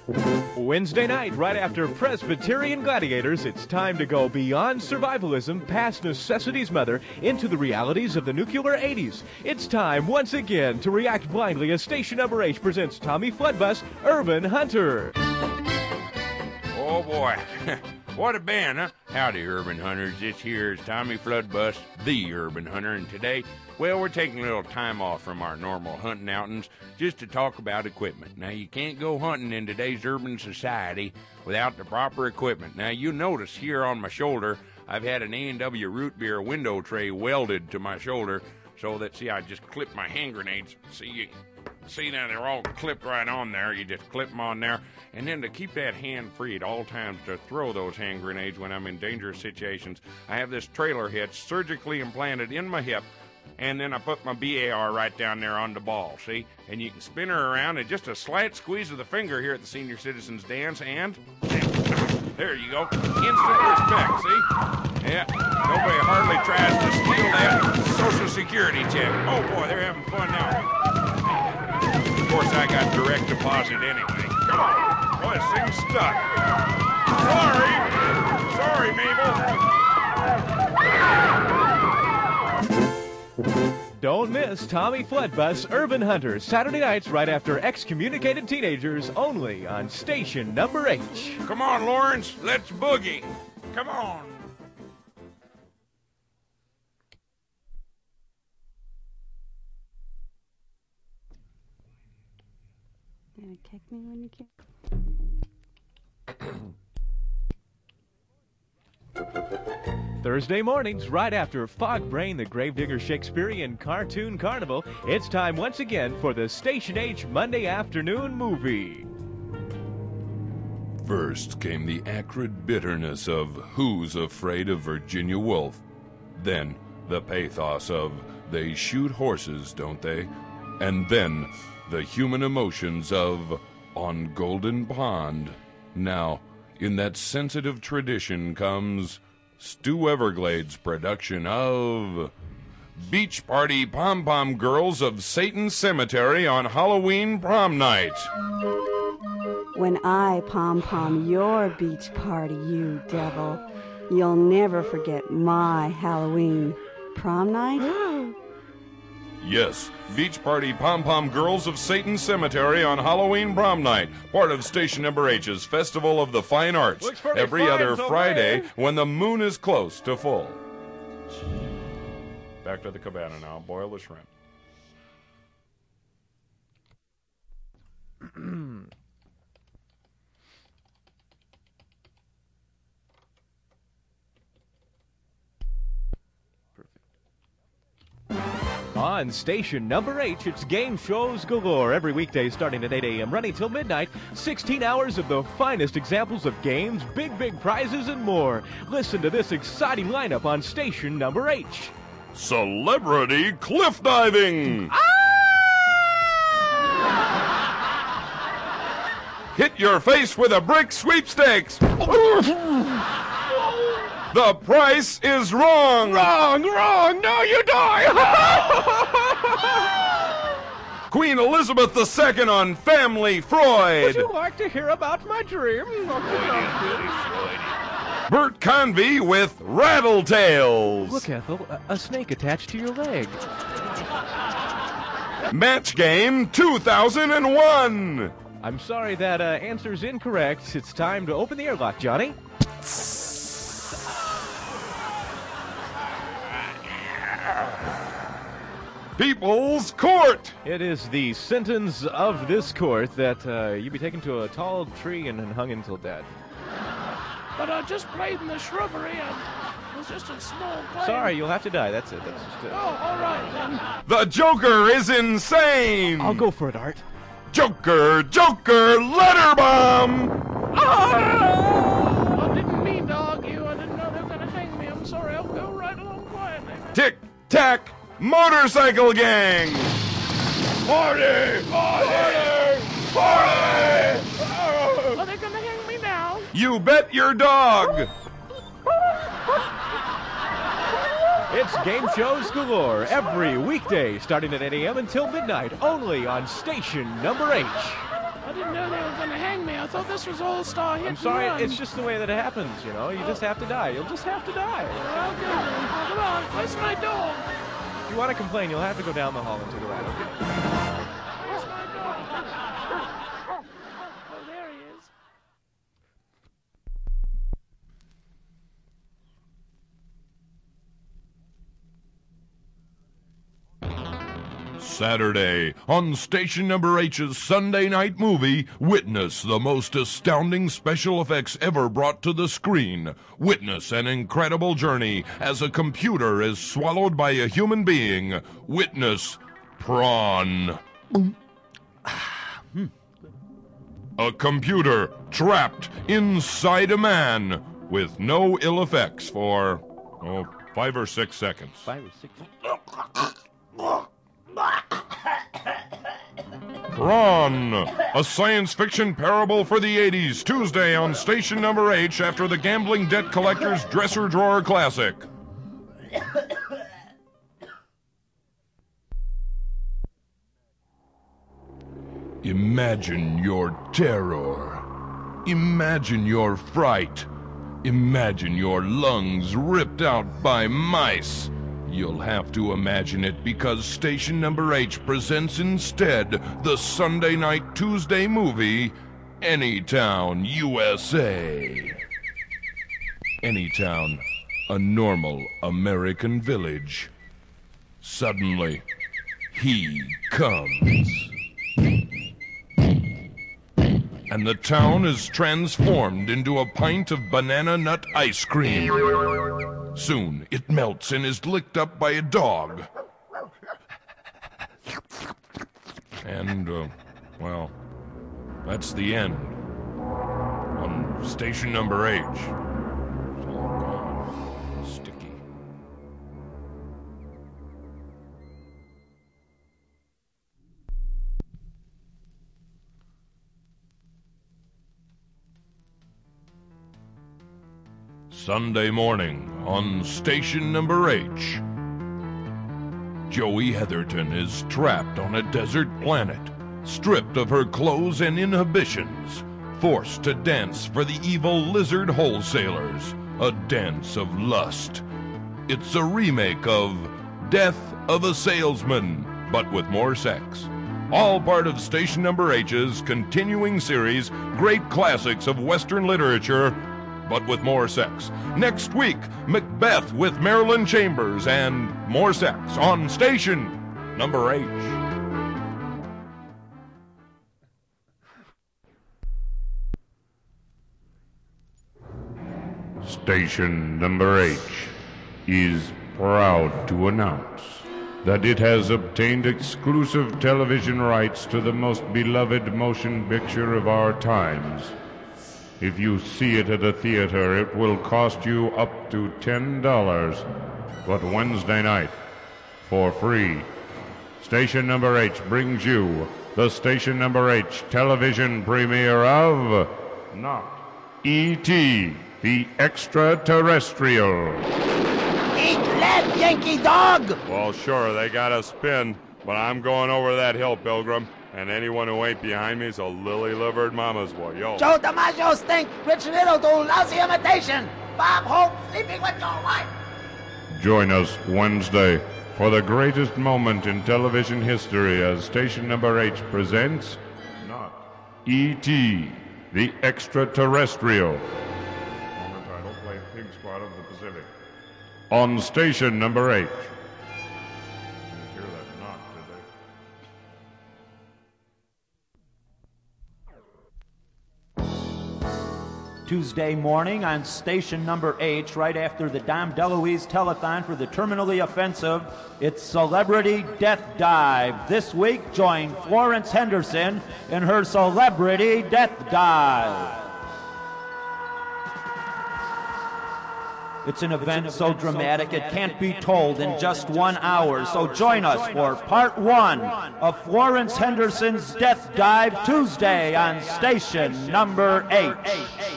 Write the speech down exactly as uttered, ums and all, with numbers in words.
Wednesday night, right after Presbyterian Gladiators, it's time to go beyond survivalism, past necessity's mother, into the realities of the nuclear eighties. It's time, once again, to react blindly as Station Number H presents Tommy Floodbus, Urban Hunter. Oh, boy. What a band, huh? Howdy, Urban Hunters. This here is Tommy Floodbus, the Urban Hunter, and today, well, we're taking a little time off from our normal hunting outings just to talk about equipment. Now, you can't go hunting in today's urban society without the proper equipment. Now, you notice here on my shoulder, I've had an A and W root beer window tray welded to my shoulder so that, see, I just clip my hand grenades. See, you see now they're all clipped right on there. You just clip them on there. And then to keep that hand free at all times to throw those hand grenades when I'm in dangerous situations, I have this trailer hitch surgically implanted in my hip, and then I put my B A R right down there on the ball, see? And you can spin her around, and just a slight squeeze of the finger here at the Senior Citizens Dance, and there you go. Instant respect, see? Yeah, nobody hardly tries to steal that Social Security check. Oh, boy, they're having fun now. Of course, I got direct deposit anyway. Come on. Boy, this thing's stuck. Sorry. Sorry, Mabel. Don't miss Tommy Floodbus, Urban Hunter, Saturday nights right after Excommunicated Teenagers, only on Station Number H. Come on, Lawrence. Let's boogie. Come on. You're gonna kick me when you kick. Thursday mornings, right after Fog Brain, the Gravedigger Shakespearean Cartoon Carnival, it's time once again for the Station H Monday Afternoon Movie. First came the acrid bitterness of Who's Afraid of Virginia Woolf. Then the pathos of They Shoot Horses, Don't They? And then the human emotions of On Golden Pond. Now, in that sensitive tradition comes Stu Everglades' production of Beach Party Pom Pom Girls of Satan Cemetery on Halloween Prom Night. When I pom-pom your beach party, you devil, you'll never forget my Halloween prom night. Yes, Beach Party Pom Pom Girls of Satan Cemetery on Halloween Prom Night, part of Station Number H's Festival of the Fine Arts, every fine, other so Friday bad. when the moon is close to full. Back to the cabana now. Boil the shrimp. On Station Number H, it's game shows galore every weekday starting at eight a.m., running till midnight. sixteen hours of the finest examples of games, big, big prizes, and more. Listen to this exciting lineup on Station Number H. Celebrity Cliff Diving! Hit your face with a brick sweepstakes! The price is wrong! Wrong, wrong, no, you die! Queen Elizabeth the Second on Family Freud! Would you like to hear about my dream? Bert Convy with Rattle Tales! Look, Ethel, a, a snake attached to your leg. Match Game two thousand one! I'm sorry, that uh, answer's incorrect. It's time to open the airlock, Johnny. People's Court! It is the sentence of this court that uh, you be taken to a tall tree and, and hung until dead. But I just played in the shrubbery and it was just a small plane. Sorry, you'll have to die. That's it. That's just it. Oh, all right then. The Joker is insane! I'll go for it, Art. Joker, Joker, letter bomb! I didn't mean to argue. I didn't know they were going to hang me. I'm sorry. I'll go right along quietly. Tic Tac Motorcycle Gang! Party! Party! Party! Are they going to hang me now? You bet your dog! It's game shows galore every weekday starting at eight a.m. until midnight, only on Station Number H. I didn't know they were going to hang me. I thought this was all-star hit I'm sorry, and run. it's just the way that it happens, you know? You just have to die. You'll just have to die. Well, good. Well, come on, where's my dog? If you want to complain, you'll have to go down the hall into the right, okay? Where's my dog? Oh, there he is. Saturday, on Station Number H's Sunday night movie, witness the most astounding special effects ever brought to the screen. Witness an incredible journey as a computer is swallowed by a human being. Witness Prawn. A computer trapped inside a man with no ill effects for, oh, five or six seconds. Five or six. Prawn, a science fiction parable for the eighties, Tuesday on Station Number H after the Gambling Debt Collector's Dresser Drawer Classic. Imagine your terror. Imagine your fright. Imagine your lungs ripped out by mice. You'll have to imagine it because Station Number H presents instead the Sunday night Tuesday movie, Anytown, U S A. Anytown, a normal American village. Suddenly, he comes. And the town is transformed into a pint of banana nut ice cream. Soon, it melts and is licked up by a dog. And, uh, well, that's the end. On Station Number H. It's all gone. Sticky. Sunday morning on Station Number H. Joey Heatherton is trapped on a desert planet, stripped of her clothes and inhibitions, forced to dance for the evil lizard wholesalers, a dance of lust. It's a remake of Death of a Salesman, but with more sex. All part of Station Number H's continuing series, Great Classics of Western Literature, but with more sex. Next week, Macbeth with Marilyn Chambers and more sex on Station Number H. Station Number H is proud to announce that it has obtained exclusive television rights to the most beloved motion picture of our times. If you see it at a theater, it will cost you up to ten dollars, but Wednesday night, for free. Station Number H brings you the Station Number H television premiere of Not E T, the Extraterrestrial. Eat lead, Yankee dog! Well, sure, they got us pinned, but I'm going over that hill, Pilgrim. And anyone who ain't behind me is a lily-livered mama's boy. Yo. Joe DiMaggio stink. Rich Little do lousy imitation. Bob Hope sleeping with your wife. Join us Wednesday for the greatest moment in television history as Station Number H presents Not E T, the Extraterrestrial. On the title, play Pig Squad of the Pacific. On Station Number H. Hear that knock, did they? Tuesday morning on Station Number H, right after the Dom DeLuise telethon for the Terminally Offensive, it's Celebrity Death Dive. This week, join Florence Henderson in her Celebrity Death Dive. It's an event so dramatic it can't be told in just one hour, so join us for part one of Florence Henderson's Death Dive Tuesday on Station Number H.